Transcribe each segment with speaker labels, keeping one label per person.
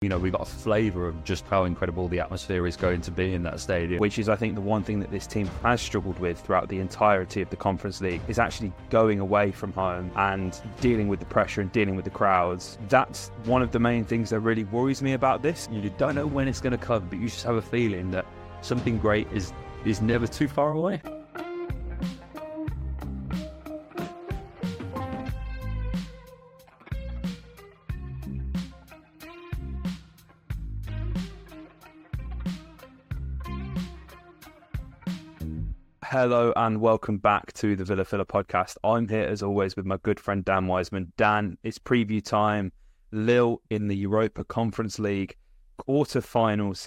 Speaker 1: You know, we got a flavour of just how incredible the atmosphere is going to be in that stadium.
Speaker 2: Which is, I think, the one thing that this team has struggled with throughout the entirety of the Conference League is actually going away from home and dealing with the pressure and dealing with the crowds. That's one of the main things that really worries me about this.
Speaker 1: You don't know when it's going to come, but you just have a feeling that something great is never too far away.
Speaker 2: Hello and welcome back to the Villa Filler podcast. I'm here as always with my good friend Dan Wiseman. Dan, it's preview time. Lille in the Europa Conference League quarterfinals,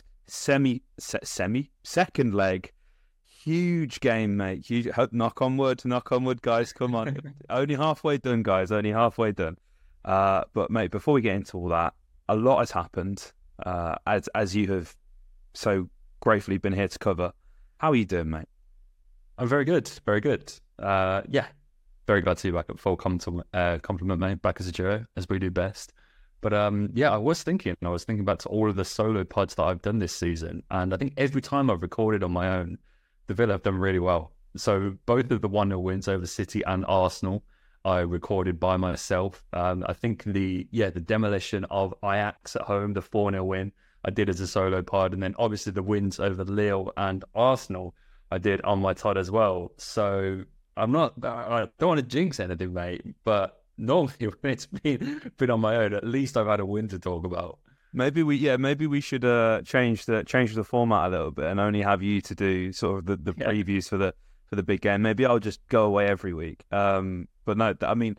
Speaker 2: second leg. Huge game, mate. Huge. Knock on wood, guys. Come on. Only halfway done, guys. Only halfway done. But mate, before we get into all that, a lot has happened. As you have so gratefully been here to cover. How are you doing, mate?
Speaker 1: I'm very good, very good. Yeah, very glad to be back at full compliment, mate, back as a duo, as we do best. But yeah, I was thinking back to all of the solo pods that I've done this season, and I think every time I've recorded on my own, the Villa have done really well. So both of the 1-0 wins over City and Arsenal, I recorded by myself. I think the demolition of Ajax at home, the 4-0 win, I did as a solo pod, and then obviously the wins over Lille and Arsenal, I did on my Todd as well. So I don't want to jinx anything, mate, but normally when it's been on my own, at least I've had a win to talk about.
Speaker 2: Maybe we should change the format a little bit and only have you to do sort of the previews for the big game. Maybe I'll just go away every week. But no, I mean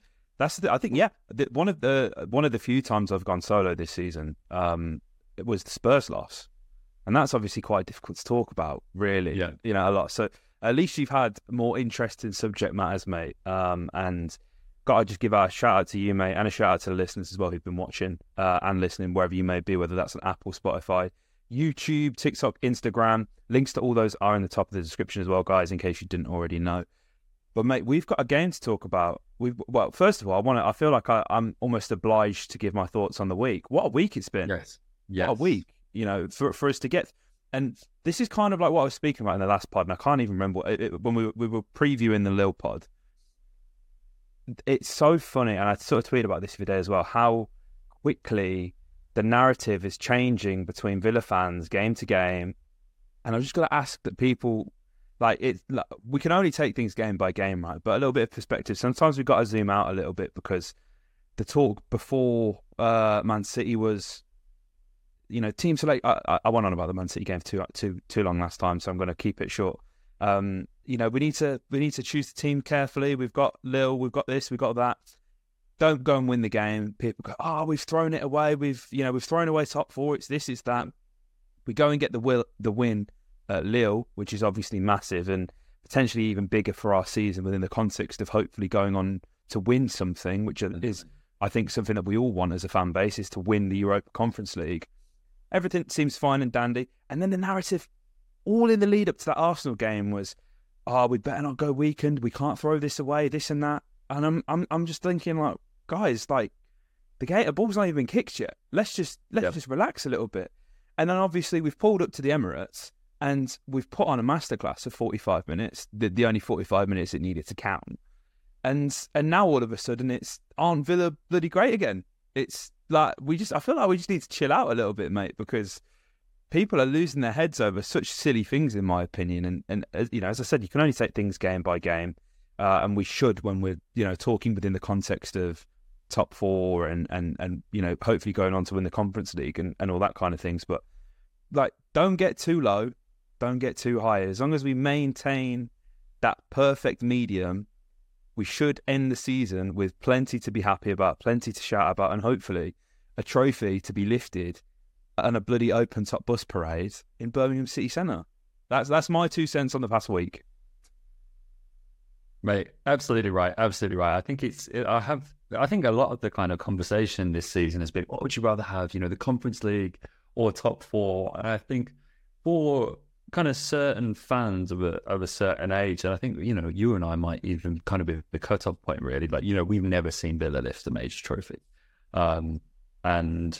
Speaker 2: one of the few times I've gone solo this season, it was the Spurs loss. And that's obviously quite difficult to talk about, really.
Speaker 1: Yeah.
Speaker 2: You know, a lot. So at least you've had more interesting subject matters, mate. And got to just give a shout out to you, mate, and a shout out to the listeners as well who've been watching and listening wherever you may be, whether that's on Apple, Spotify, YouTube, TikTok, Instagram. Links to all those are in the top of the description as well, guys, in case you didn't already know. But mate, we've got a game to talk about. Well, first of all, I feel like I'm almost obliged to give my thoughts on the week. What a week it's been!
Speaker 1: Yes.
Speaker 2: What a week! You know, for us to get, and this is kind of like what I was speaking about in the last pod, and I can't even remember when we were previewing the Lille pod. It's so funny, and I sort of tweeted about this the other day as well, how quickly the narrative is changing between Villa fans game to game. And I'm just going to ask that people, we can only take things game by game, right? But a little bit of perspective. Sometimes we've got to zoom out a little bit because the talk before Man City was, you know, team select. I went on about the Man City game for too long last time, so I'm going to keep it short. You know, we need to choose the team carefully. We've got Lille, we've got this, we've got that. Don't go and win the game. People go, we've thrown it away. We've thrown away top four. It's this, it's that. We go and get the win at Lille, which is obviously massive and potentially even bigger for our season within the context of hopefully going on to win something, which is, I think, something that we all want as a fan base, is to win the Europa Conference League. Everything seems fine and dandy. And then the narrative, all in the lead up to that Arsenal game, was, we better not go weakened. We can't throw this away, this and that. And I'm just thinking, like, guys, like, the ball's not even kicked yet. Let's just relax a little bit. And then obviously we've pulled up to the Emirates and we've put on a masterclass of 45 minutes, the only 45 minutes it needed to count. And now all of a sudden aren't Villa bloody great again? It's like I feel like we just need to chill out a little bit, mate, because people are losing their heads over such silly things, in my opinion. And you know, as I said, you can only take things game by game, and we should when we're, you know, talking within the context of top four and you know, hopefully going on to win the Conference League and all that kind of things. But like, don't get too low, don't get too high. As long as we maintain that perfect medium, we should end the season with plenty to be happy about, plenty to shout about, and hopefully a trophy to be lifted and a bloody open top bus parade in Birmingham City Centre. That's my 2 cents on the past week.
Speaker 1: Mate, absolutely right. Absolutely right. I think I think a lot of the kind of conversation this season has been, what would you rather have, you know, the Conference League or top four? And I think for kind of certain fans of a certain age, and I think, you know, you and I might even kind of be the cut-off point, really. Like, you know, we've never seen Villa lift a major trophy. And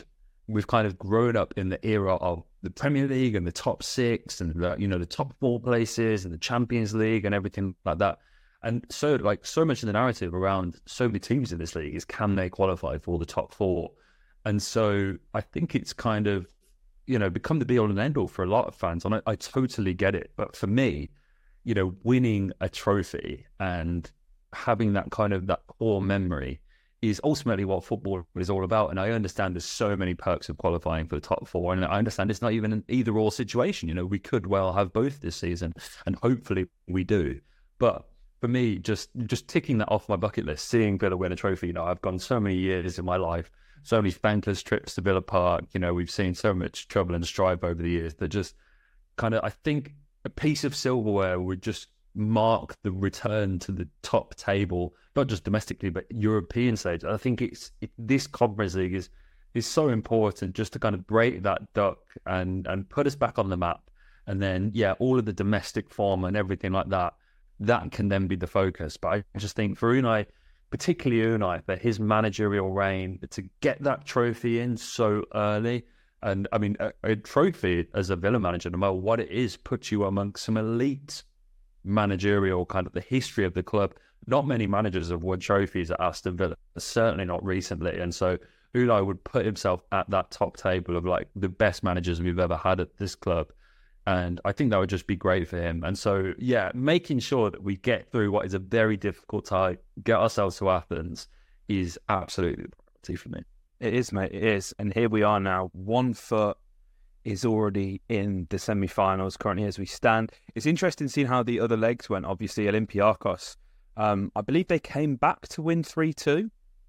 Speaker 1: we've kind of grown up in the era of the Premier League and the top six and the top four places and the Champions League and everything like that. And so much of the narrative around so many teams in this league is, can they qualify for the top four? And so I think it's kind of, become the be all and end all for a lot of fans. And I totally get it. But for me, winning a trophy and having that kind of that core memory is ultimately what football is all about. And I understand there's so many perks of qualifying for the top four. And I understand it's not even an either or situation. We could well have both this season, and hopefully we do. But for me, just ticking that off my bucket list, seeing Villa win a trophy, I've gone so many years in my life, so many thankless trips to Villa Park. We've seen so much trouble and strife over the years that just kind of, I think a piece of silverware would just mark the return to the top table, not just domestically, but European stage. I think this Conference League is so important just to kind of break that duck and put us back on the map. And then, all of the domestic form and everything like that can then be the focus. But I just think for Unai, particularly Unai, for his managerial reign, to get that trophy in so early. And I mean, a trophy as a Villa manager, no matter what it is, puts you amongst some elite managerial kind of the history of the club. Not many managers have won trophies at Aston Villa, certainly not recently. And so Unai would put himself at that top table of like the best managers we've ever had at this club. And I think that would just be great for him. And so, making sure that we get through what is a very difficult time, get ourselves to Athens, is absolutely the priority for me.
Speaker 2: It is, mate. It is. And here we are now. 1 foot is already in the semi-finals currently as we stand. It's interesting seeing how the other legs went. Obviously, Olympiacos, I believe they came back to win 3-2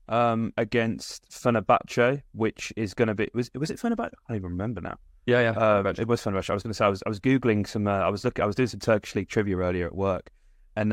Speaker 2: against Fenerbahce, which is going to be... Was it Fenerbahce? I don't even remember now.
Speaker 1: Yeah.
Speaker 2: It was Fenerbahce. I was going to say, I was Googling some... I was doing some Turkish League trivia earlier at work, and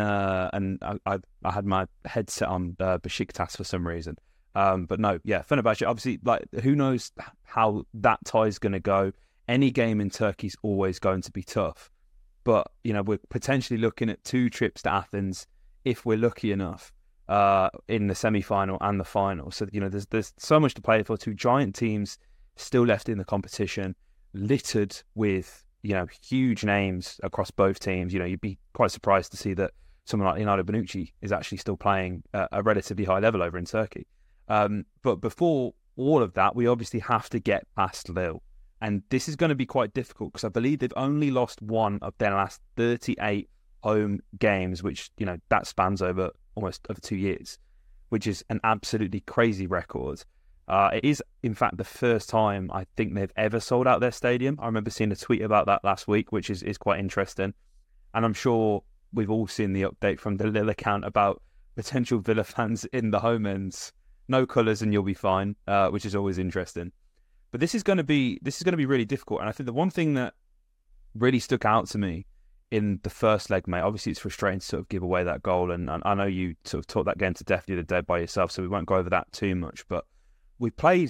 Speaker 2: I had my headset on Besiktas for some reason. But no, Fenerbahce, obviously, like, who knows how that tie is going to go. Any game in Turkey is always going to be tough. But, we're potentially looking at 2 trips to Athens, if we're lucky enough, in the semi-final and the final. So, there's so much to play for. 2 giant teams still left in the competition, littered with, huge names across both teams. You'd be quite surprised to see that someone like Leonardo Bonucci is actually still playing at a relatively high level over in Turkey. But before all of that, we obviously have to get past Lille. And this is going to be quite difficult because I believe they've only lost 1 of their last 38 home games, which, that spans over 2 years, which is an absolutely crazy record. It is, in fact, the first time I think they've ever sold out their stadium. I remember seeing a tweet about that last week, which is quite interesting. And I'm sure we've all seen the update from the Lille account about potential Villa fans in the home ends. No colours and you'll be fine, which is always interesting. But this is going to be really difficult. And I think the one thing that really stuck out to me in the first leg, mate, obviously it's frustrating to sort of give away that goal. And I know you sort of taught that game to death the other day by yourself, so we won't go over that too much. But we played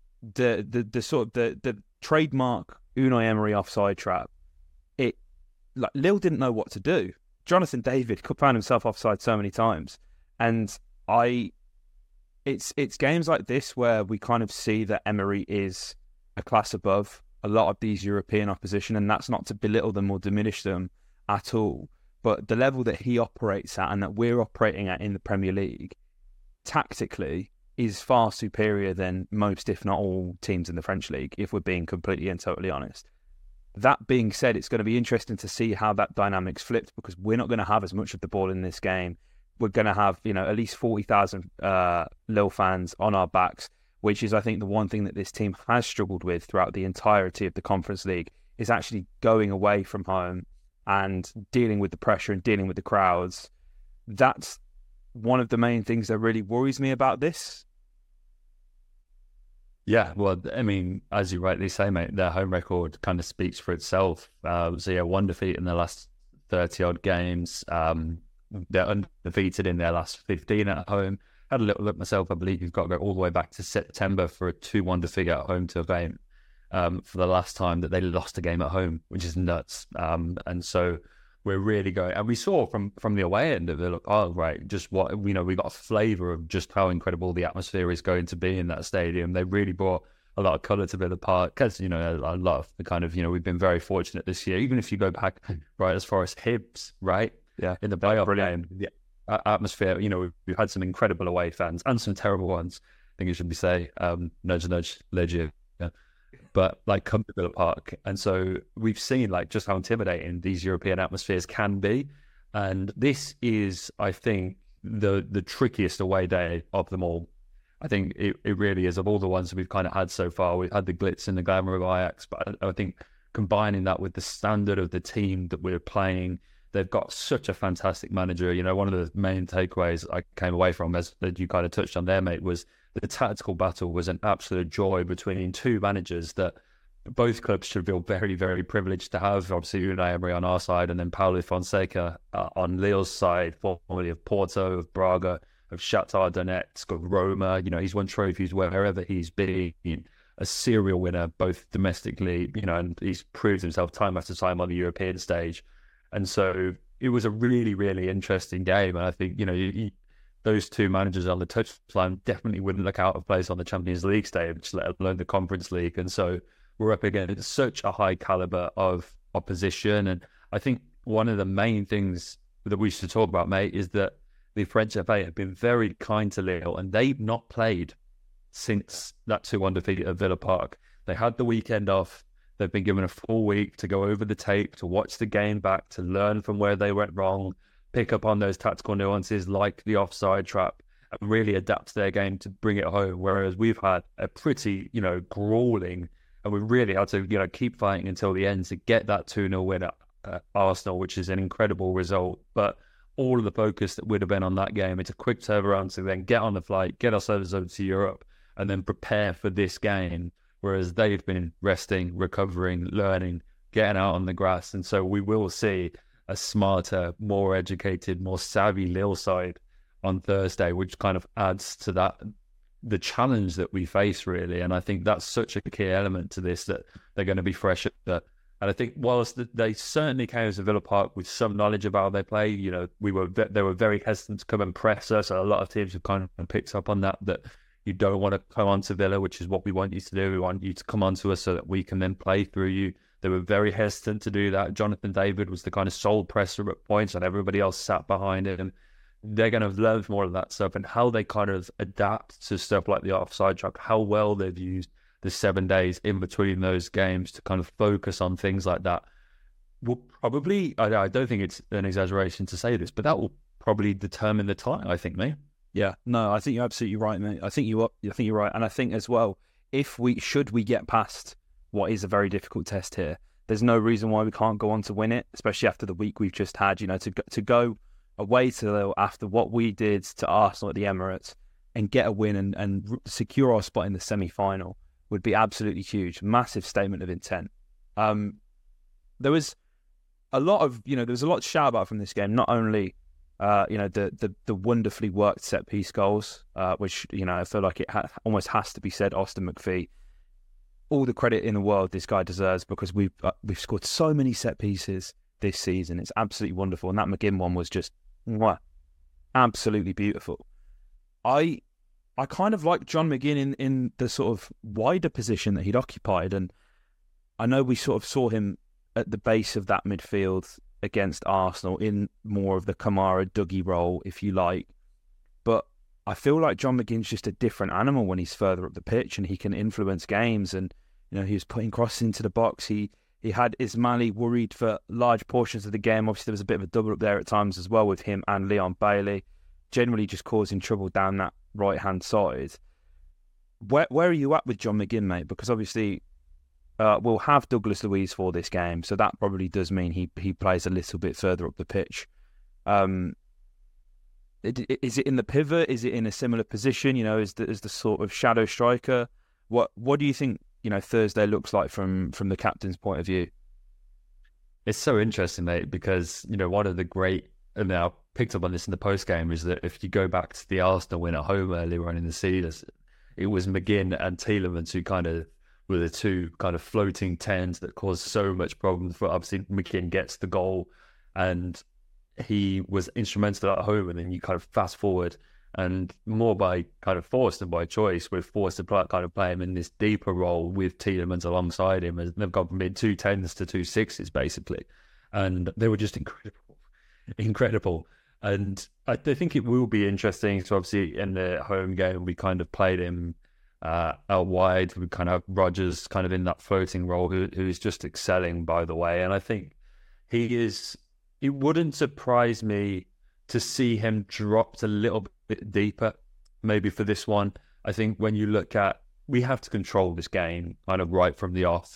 Speaker 2: the trademark Unai Emery offside trap. Lille didn't know what to do. Jonathan David found himself offside so many times. And It's games like this where we kind of see that Emery is a class above a lot of these European opposition, and that's not to belittle them or diminish them at all. But the level that he operates at and that we're operating at in the Premier League, tactically, is far superior than most, if not all, teams in the French League, if we're being completely and totally honest. That being said, it's going to be interesting to see how that dynamic's flipped, because we're not going to have as much of the ball in this game. We're going to have, at least 40,000 Lille fans on our backs, which is, I think, the one thing that this team has struggled with throughout the entirety of the Conference League, is actually going away from home and dealing with the pressure and dealing with the crowds. That's one of the main things that really worries me about this.
Speaker 1: Yeah, well, I mean, as you rightly say, mate, their home record kind of speaks for itself. So, 1 defeat in the last 30-odd games. They're undefeated in their last 15 at home. Had a little look myself. I believe you've got to go all the way back to September for a 2-1 defeat at home to a game for the last time that they lost a game at home, which is nuts. And so we're really going... And we saw from the away end of it, look, just what, we got a flavour of just how incredible the atmosphere is going to be in that stadium. They really brought a lot of colour to Villa Park, because, you know, a lot of the kind of, you know, we've been very fortunate this year. Even if you go back right as far as Hibs, right?
Speaker 2: Yeah.
Speaker 1: In the playoff game, the atmosphere, you know, we've had some incredible away fans and some terrible ones. I think it should be say, nudge, nudge, legit. Yeah. But like, come to Villa Park. And so we've seen like just how intimidating these European atmospheres can be. And this is, I think, the trickiest away day of them all. I think it really is. Of all the ones that we've kind of had so far, we've had the glitz and the glamour of Ajax, but I think combining that with the standard of the team that we're playing, they've got such a fantastic manager. You know, one of the main takeaways I came away from, as that you kind of touched on there, mate, was the tactical battle was an absolute joy between two managers that both clubs should feel very, very privileged to have. Obviously, Unai Emery on our side, and then Paulo Fonseca on Lille's side, formerly of Porto, of Braga, of Shakhtar Donetsk, of Roma. You know, he's won trophies wherever he's been. A serial winner, both domestically, you know, and he's proved himself time after time on the European stage. And so it was a really, really interesting game. And I think, you know, those two managers on the touchline definitely wouldn't look out of place on the Champions League stage, let alone the Conference League. And so we're up against such a high caliber of opposition. And I think one of the main things that we should talk about, mate, is that the French FA have been very kind to Lille, and they've not played since that 2-1 defeat at Villa Park. They had the weekend off. They've been given a full week to go over the tape, to watch the game back, to learn from where they went wrong, pick up on those tactical nuances like the offside trap, and really adapt their game to bring it home. Whereas we've had a pretty, you know, grueling, and we really had to, you know, keep fighting until the end to get that 2-0 win at Arsenal, which is an incredible result. But all of the focus that would have been on that game, it's a quick turnaround to then get on the flight, get ourselves over to Europe, and then prepare for this game. Whereas they've been resting, recovering, learning, getting out on the grass. And so we will see a smarter, more educated, more savvy Lille side on Thursday, which kind of adds to that, the challenge that we face, really. And I think that's such a key element to this, that they're going to be fresh at that. And I think whilst they certainly came to Villa Park with some knowledge of how they play, you know, they were very hesitant to come and press us. A lot of teams have kind of picked up on that you don't want to come onto Villa, which is what we want you to do. We want you to come onto us so that we can then play through you. They were very hesitant to do that. Jonathan David was the kind of sole presser at points, and everybody else sat behind it. And they're going to learn more of that stuff, and how they kind of adapt to stuff like the offside trap, how well they've used the 7 days in between those games to kind of focus on things like that. Will probably, I don't think it's an exaggeration to say this, but that will probably determine the time, I think, mate.
Speaker 2: Yeah, no, I think you're absolutely right, mate. I think you're right, and I think as well, if we get past what is a very difficult test here, there's no reason why we can't go on to win it, especially after the week we've just had. You know, to go away to Lille after what we did to Arsenal at the Emirates and get a win and secure our spot in the semi-final would be absolutely huge. Massive statement of intent. There was a lot to shout about from this game. Not only the wonderfully worked set piece goals, which, you know, I feel like it almost has to be said. Austin McPhee, all the credit in the world this guy deserves, because we've scored so many set pieces this season. It's absolutely wonderful, and that McGinn one was just absolutely beautiful. I kind of like John McGinn in the sort of wider position that he'd occupied, and I know we sort of saw him at the base of that midfield against Arsenal in more of the Kamara Dougie role, if you like. But I feel like John McGinn's just a different animal when he's further up the pitch, and he can influence games. And, you know, he was putting crosses into the box. He had Ismaili worried for large portions of the game. Obviously, there was a bit of a double up there at times as well with him and Leon Bailey, generally just causing trouble down that right-hand side. Where are you at with John McGinn, mate? Because obviously we'll have Douglas Luiz for this game, so that probably does mean he plays a little bit further up the pitch. Is it in the pivot? Is it in a similar position? You know, is the sort of shadow striker? What do you think, you know, Thursday looks like from the captain's point of view?
Speaker 1: It's so interesting, mate, because, you know, one of the great, and I picked up on this in the post game, is that if you go back to the Arsenal win at home earlier on in the season, it was McGinn and Tielemans who kind of were the two kind of floating tens that caused so much problems. For obviously McGinn gets the goal, and he was instrumental at home, and then you kind of fast forward And more by kind of force than by choice, we're forced to play him in this deeper role with Tielemans alongside him. As they've gone from mid 210s to 260s basically, and they were just incredible. And I think it will be interesting. So obviously in the home game, we kind of played him out wide. We kind of have Rodgers kind of in that floating role, who's just excelling, by the way. And I think he is. It wouldn't surprise me to see him dropped a little bit deeper, maybe for this one. I think when you look at, we have to control this game kind of right from the off.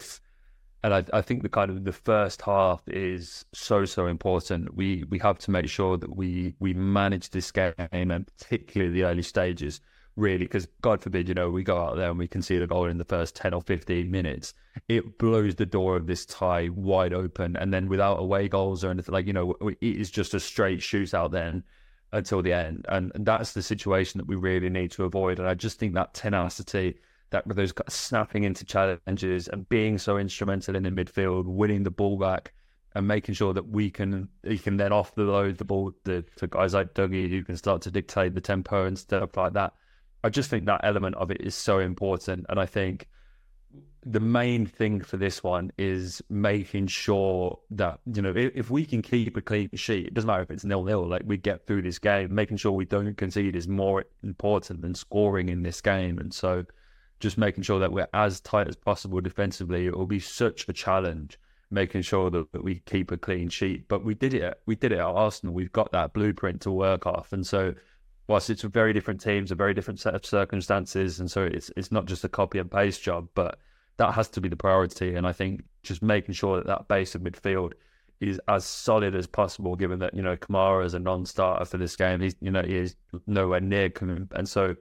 Speaker 1: And I think the first half is so important. We have to make sure that we manage this game, and particularly the early stages, really, because God forbid, we go out there and we concede a goal in the first 10 or 15 minutes. It blows the door of this tie wide open. And then without away goals or anything, it is just a straight shootout then until the end. And that's the situation that we really need to avoid. And I just think that tenacity, that with those snapping into challenges and being so instrumental in the midfield, winning the ball back and making sure that he can then offload the ball to guys like Dougie, who can start to dictate the tempo and stuff like that. I just think that element of it is so important. And I think the main thing for this one is making sure that, if we can keep a clean sheet, it doesn't matter if it's 0-0, we get through this game, making sure we don't concede is more important than scoring in this game. And so just making sure that we're as tight as possible defensively, it will be such a challenge, making sure that we keep a clean sheet. But we did it at Arsenal. We've got that blueprint to work off. And so whilst it's very different teams, a very different set of circumstances, and so it's not just a copy and paste job, but that has to be the priority. And I think just making sure that base of midfield is as solid as possible, given that, Kamara is a non-starter for this game. He is nowhere near coming. And so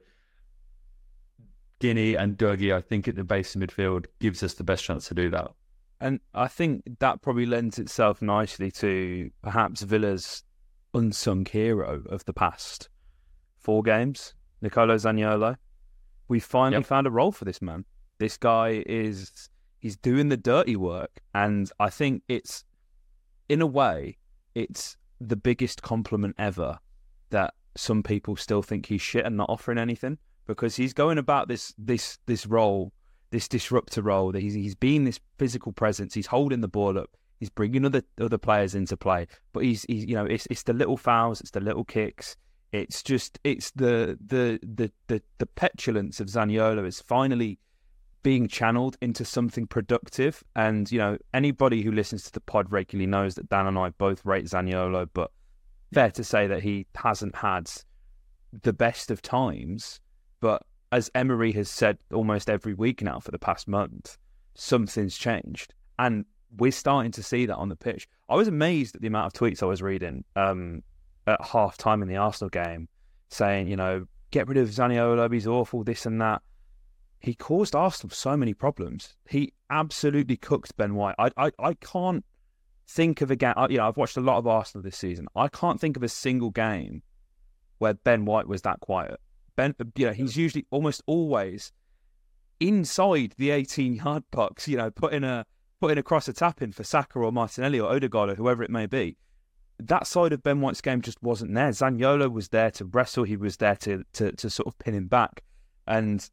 Speaker 1: Guinea and Dougie, I think at the base of midfield gives us the best chance to do that.
Speaker 2: And I think that probably lends itself nicely to perhaps Villa's unsung hero of the past 4 games, Nicolo Zaniolo. We finally found a role for this man. This guy he's doing the dirty work. And I think in a way, it's the biggest compliment ever that some people still think he's shit and not offering anything, because he's going about this role, this disruptor role, that he's being this physical presence. He's holding the ball up. He's bringing other players into play. But he's it's the little fouls, it's the little kicks. It's the petulance of Zaniolo is finally being channeled into something productive. And, anybody who listens to the pod regularly knows that Dan and I both rate Zaniolo, but fair to say that he hasn't had the best of times. But as Emery has said almost every week now for the past month, something's changed. And we're starting to see that on the pitch. I was amazed at the amount of tweets I was reading at half-time in the Arsenal game saying, get rid of Zaniolo, he's awful, this and that. He caused Arsenal so many problems. He absolutely cooked Ben White. I can't think of a game. I've watched a lot of Arsenal this season. I can't think of a single game where Ben White was that quiet. He's usually almost always inside the 18-yard box, putting across a tap in for Saka or Martinelli or Odegaard or whoever it may be. That side of Ben White's game just wasn't there. Zaniolo was there to wrestle. He was there to sort of pin him back, and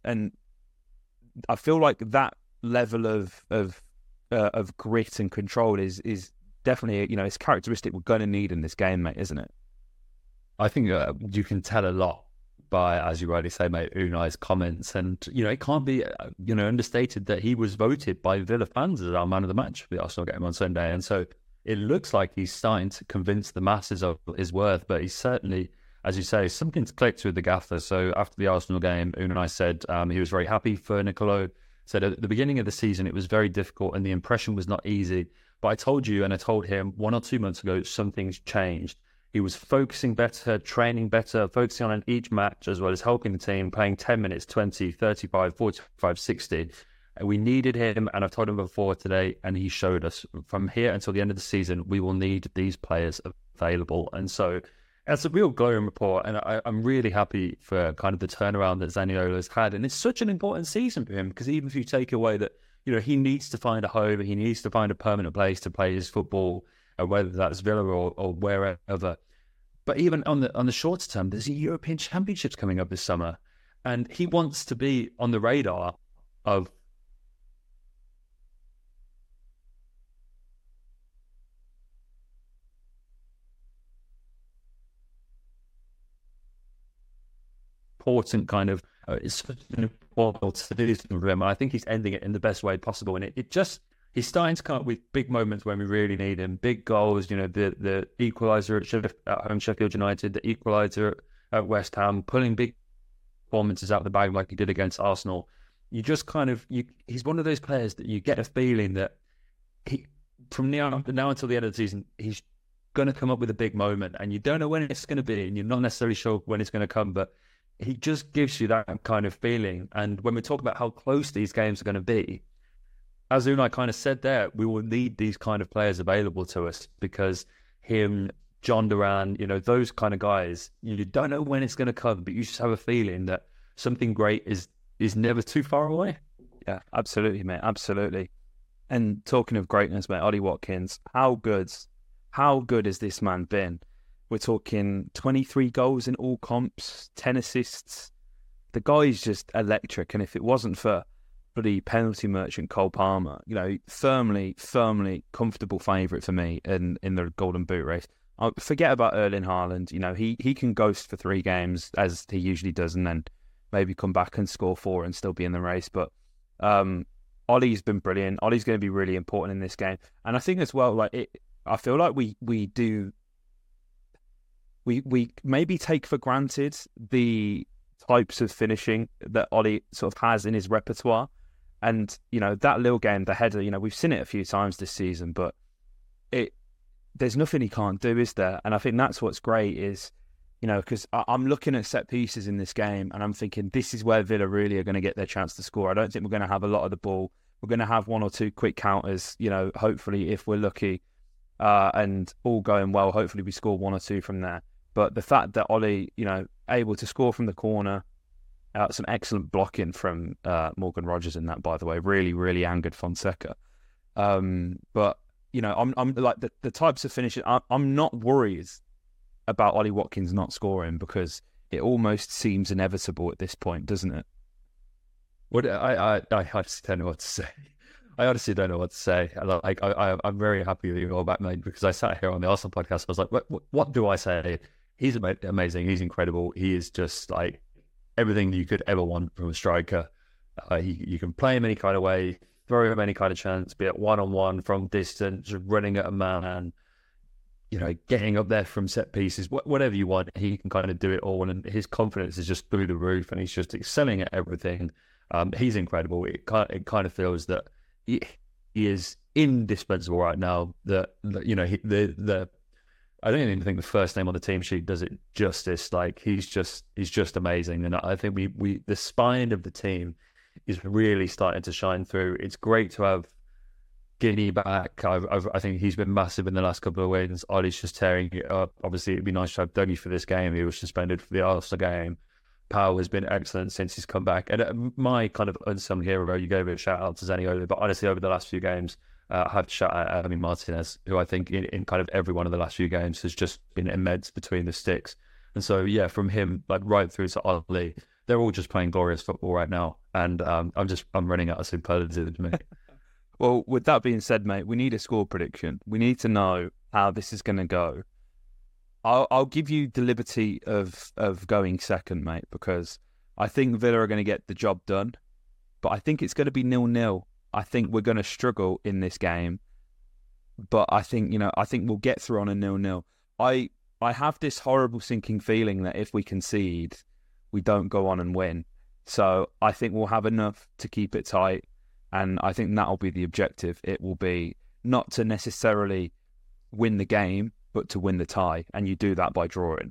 Speaker 2: I feel like that level of grit and control is definitely it's characteristic we're going to need in this game, mate, isn't it?
Speaker 1: I think you can tell a lot by, as you rightly say, mate, Unai's comments, and it can't be understated that he was voted by Villa fans as our man of the match for the Arsenal game on Sunday, and so it looks like he's starting to convince the masses of his worth. But he's certainly, as you say, something's clicked with the gaffer. So after the Arsenal game, Unai said he was very happy for Nicolo. Said at the beginning of the season it was very difficult and the impression was not easy. But I told you and I told him 1 or 2 months ago something's changed. He was focusing better, training better, focusing on each match as well as helping the team, playing 10 minutes, 20, 35, 45, 60. And we needed him, and I've told him before today, and he showed us from here until the end of the season, we will need these players available. And so it's a real glowing report, and I'm really happy for kind of the turnaround that Zaniolo's had. And it's such an important season for him, because even if you take away that, he needs to find a home, he needs to find a permanent place to play his football, whether that's Villa or wherever, But even on the shorter term, there's a European Championships coming up this summer, and he wants to be on the radar of important kind of it's such an important season for him. I think he's ending it in the best way possible, and it just he's starting to come up with big moments when we really need him, big goals. You know, the equaliser at home Sheffield United, the equaliser at West Ham, pulling big performances out of the bag like he did against Arsenal. You just kind of he's one of those players that you get a feeling that he from now until the end of the season he's going to come up with a big moment, and you don't know when it's going to be, and you're not necessarily sure when it's going to come, but he just gives you that kind of feeling. And when we talk about how close these games are going to be, as Unai kind of said there, we will need these kind of players available to us, because him, John Duran, you know, those kind of guys, you don't know when it's going to come, but you just have a feeling that something great is never too far away.
Speaker 2: Yeah, absolutely, mate. Absolutely. And talking of greatness, mate, Ollie Watkins, how good has this man been? We're talking 23 goals in all comps, 10 assists. The guy's just electric. And if it wasn't for bloody penalty merchant Cole Palmer, you know, firmly comfortable favourite for me in the Golden Boot race. I'll forget about Erling Haaland. You know, he can ghost for 3 games as he usually does, and then maybe come back and score 4 and still be in the race. But Ollie's been brilliant. Ollie's going to be really important in this game. And I think as well, I feel like we maybe take for granted the types of finishing that Ollie sort of has in his repertoire. And, you know, that little game, the header, you know, we've seen it a few times this season, but there's nothing he can't do, is there? And I think that's what's great is, you know, because I'm looking at set pieces in this game and I'm thinking this is where Villa really are going to get their chance to score. I don't think we're going to have a lot of the ball. We're going to have 1 or 2 quick counters, you know, hopefully if we're lucky and all going well, hopefully we score 1 or 2 from there. But the fact that Ollie, you know, able to score from the corner, some excellent blocking from Morgan Rogers in that, by the way, really angered Fonseca. But, you know, I'm like the types of finishing, I'm not worried about Ollie Watkins not scoring, because it almost seems inevitable at this point, doesn't it?
Speaker 1: What I honestly don't know what to say. I honestly don't know what to say. I'm very happy that you're all back, mate, because I sat here on the Arsenal podcast. I was like, what do I say? He's amazing. He's incredible. He is just like everything you could ever want from a striker. You can play him any kind of way, throw him any kind of chance, be it one-on-one, from distance, running at a man, you know, getting up there from set pieces, whatever you want. He can kind of do it all, and his confidence is just through the roof, and he's just excelling at everything. He's incredible. It kind of feels that he is indispensable right now. That you know, I don't even think the first name on the team sheet does it justice. Like he's just amazing, and I think we the spine of the team is really starting to shine through. It's great to have Guinea back. I think he's been massive in the last couple of weeks. Ollie's just tearing it up. Obviously, it'd be nice to have Dougie for this game. He was suspended for the Arsenal game. Powell has been excellent since he's come back. And my kind of unsung hero, you gave a shout out to Zaniolo, but honestly, over the last few games, I have to shout out Emi Martinez, who I think in kind of every one of the last few games has just been immense between the sticks. And so, yeah, from him, like right through to Ollie, they're all just playing glorious football right now. And I'm running out of superlatives, mate.
Speaker 2: Well, with that being said, mate, we need a score prediction. We need to know how this is going to go. I'll give you the liberty of going second, mate, because I think Villa are going to get the job done, but I think it's going to be 0-0. I think we're going to struggle in this game, but I think we'll get through on a 0-0. I have this horrible sinking feeling that if we concede, we don't go on and win. So I think we'll have enough to keep it tight, and I think that'll be the objective. It will be not to necessarily win the game, but to win the tie, and you do that by drawing.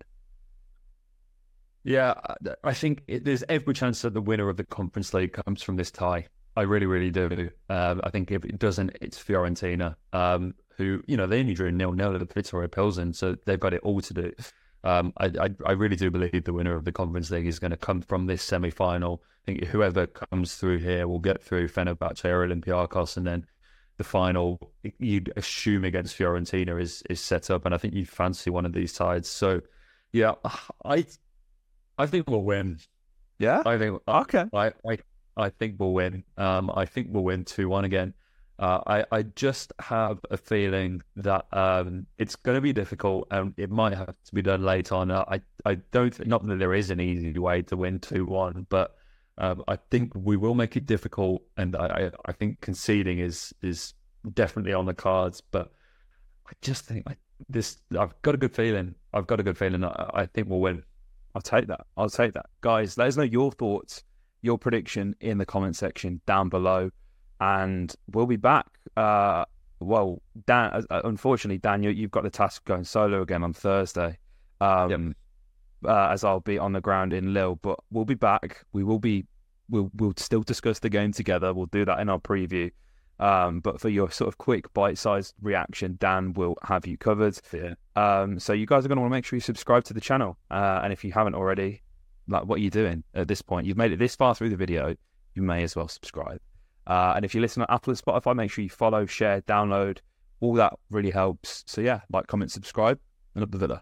Speaker 1: Yeah, I think there's every chance that the winner of the Conference League comes from this tie. I really, really do. I think if it doesn't, it's Fiorentina, who, you know, they only drew 0-0 at the Vitória Pilsen, so they've got it all to do. I really do believe the winner of the Conference League is going to come from this semi-final. I think whoever comes through here will get through Fenerbahce or Olympiacos, and then the final, you'd assume, against Fiorentina is set up, and I think you fancy one of these sides. So Yeah, I I think we'll win.
Speaker 2: Yeah.
Speaker 1: I think
Speaker 2: Okay.
Speaker 1: I think we'll win. I think we'll win 2-1 again. I just have a feeling that it's going to be difficult, and it might have to be done late on. I don't think, not that there is an easy way to win 2-1, but I think we will make it difficult, and I think conceding is definitely on the cards. But I just think I've got a good feeling. I've got a good feeling. I think we'll win.
Speaker 2: I'll take that. I'll take that. Guys, let us know your thoughts, your prediction in the comment section down below. And we'll be back. Well, Dan, unfortunately, Dan, you've got the task of going solo again on Thursday. As I'll be on the ground in Lille. But we'll be back. We'll still discuss the game together. We'll do that in our preview. But for your sort of quick bite-sized reaction, Dan will have you covered.
Speaker 1: Yeah.
Speaker 2: So you guys are going to want to make sure you subscribe to the channel. And if you haven't already, like, what are you doing at this point? You've made it this far through the video. You may as well subscribe. And if you listen on Apple and Spotify, make sure you follow, share, download. All that really helps. So yeah, like, comment, subscribe, and up the villa.